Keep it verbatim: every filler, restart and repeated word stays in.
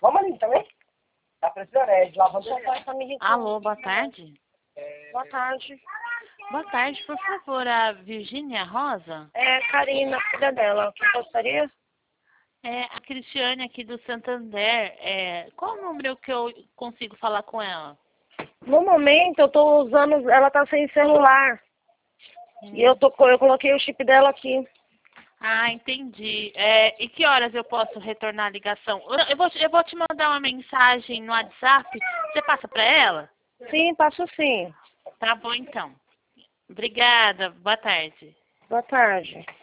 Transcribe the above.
Vamos ali também? Tá precisando, é de lavanderia. Alô, boa tarde. Boa tarde. Boa tarde, por favor, a Virgínia Rosa? É Karina, filha dela. O que gostaria? É a Cristiane aqui do Santander. É, qual o número que eu consigo falar com ela? No momento, eu tô usando... Ela tá sem celular. Hum. E eu, tô, eu coloquei o chip dela aqui. Ah, entendi. É, e que horas eu posso retornar a ligação? Eu, eu, vou, eu vou te mandar uma mensagem no WhatsApp. Você passa para ela? Sim, passo sim. Tá bom, então. Obrigada. Boa tarde. Boa tarde.